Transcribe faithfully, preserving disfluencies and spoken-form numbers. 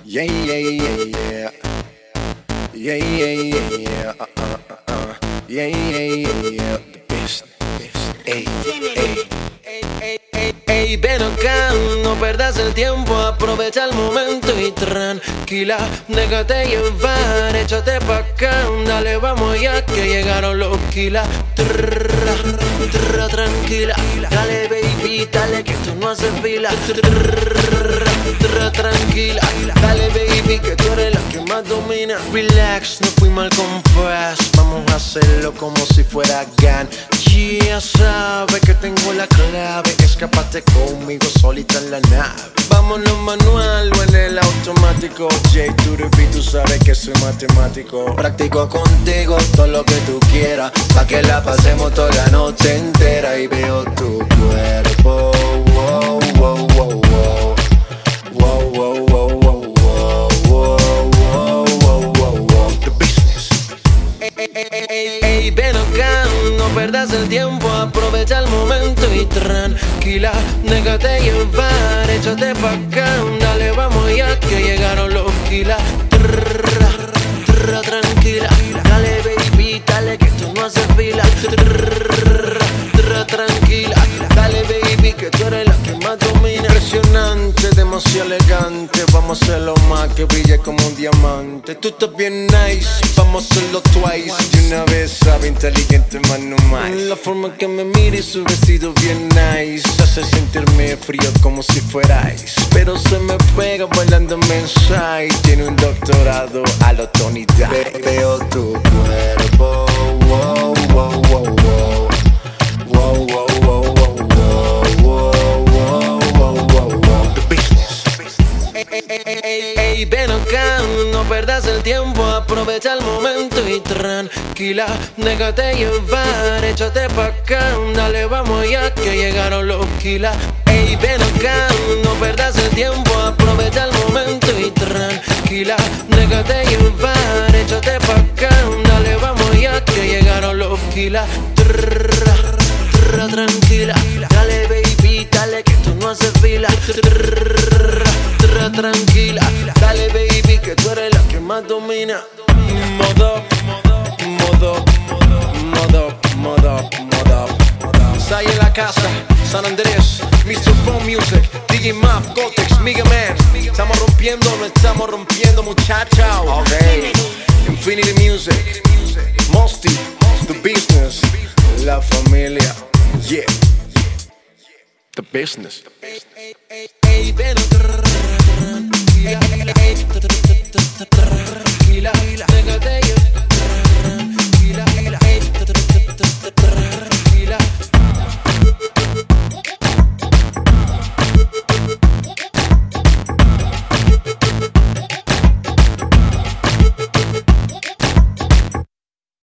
Yeah, yeah, yeah, yeah. Yeah, yeah, yeah, yeah. Uh, uh, uh, uh. Yeah, yeah, yeah, yeah. The best, best. Ey, ey. Ey, ey, ey, ven acá, no perdas el tiempo, aprovecha el momento y tranquila, déjate llevar, échate pa' acá, dale, vamos ya que llegaron los kilas. Trrra, trrra, tranquila, dale baby, dale que tú no haces fila. Trrra, trrra, tranquila, dale baby que tú eres la que más domina. Relax, no fui mal compás, vamos a hacerlo como si fuera GAN. Ya sabes que tengo la clave, escapate conmigo solita en la nave. Vámonos manual o en el automático. J to the beat, tú sabes que soy matemático. Practico contigo todo lo que tú quieras, pa' que la pasemos toda la noche entera. Y veo tu cuerpo, wow, wow, wow, wow. Wow, wow, wow, wow, wow, wow, wow, wow, wow, wow. The business. Ey, ey, ey, ey, ey, ven acá, no perdas el tiempo, aprovecha el momento y tranquila, déjate llevar, échate pa' acá, dale, vamos ya que llegaron los kilas. Trrra, trrra, tranquila, dale baby, dale que tú no haces fila. Trrra, trrra, tranquila, dale baby que tú eres la que más domina. Impresionante, demasiado elegante, vamos a hacerlo más que brille como un diamante. Tú estás bien nice, vamos a hacerlo twice. Y una vez sabe inteligente más no más. La forma que me mira y su vestido bien nice hace sentirme frío como si fuera ice. Pero se me pega bailando inside. Tiene un doctorado a la Tony Dice. Ve Veo tu cuerpo, wow, wow, wow, wow. Wow, wow, wow, wow, wow, wow, wow, wow, wow. The business. Ey, ey, ey, ey, ey, ven acá, no perdas el tiempo, aprovecha el momento y tranquila, déjate llevar, échate pa' acá, dale, vamos ya que llegaron los kilas. Ey, ven acá, no perdas el tiempo, aprovecha el momento y tranquila, déjate llevar, échate pa' acá, dale, vamos ya que llegaron los kilas. Trrra, trrra, tranquila, dale baby, dale que tú no haces fila. Trrra, trrra, tranquila, dale baby que tú eres la que más domina. Modo, modo, modo, modo, modo. Sai en la casa, San Andrés, mister Phone Music, D J Map, Gotex, Mega Man. Estamos rompiendo, no estamos rompiendo, muchachos. Okay. Infinity Music, Mosty, The Business, La Familia, yeah. The Business. Ey, ey, ey, ey, ven,